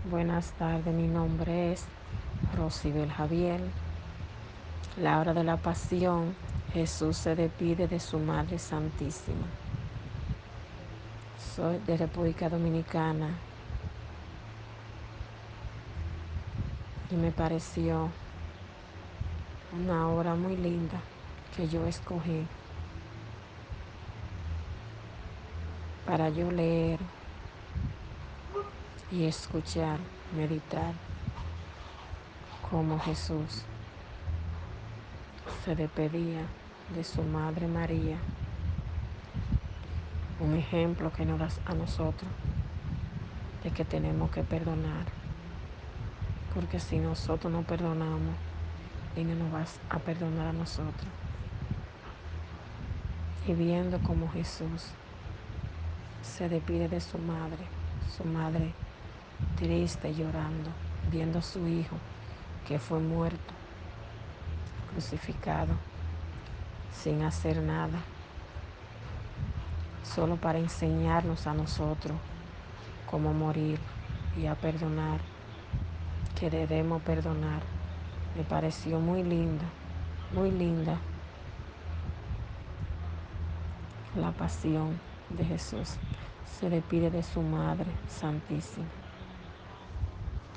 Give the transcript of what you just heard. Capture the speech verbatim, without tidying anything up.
Buenas tardes, mi nombre es Rosibel Javier. La hora de la pasión, Jesús se despide de su Madre Santísima. Soy de República Dominicana y me pareció una hora muy linda que yo escogí para yo leer y escuchar, meditar cómo Jesús se despedía de su Madre María, un ejemplo que nos da a nosotros de que tenemos que perdonar, porque si nosotros no perdonamos, Él no nos va a perdonar a nosotros. Y viendo cómo Jesús se despide de su madre, su madre triste, llorando, viendo a su hijo que fue muerto, crucificado, sin hacer nada, solo para enseñarnos a nosotros cómo morir y a perdonar, que debemos perdonar. Me pareció muy linda, muy linda la pasión de Jesús. Se despide de su Madre Santísima.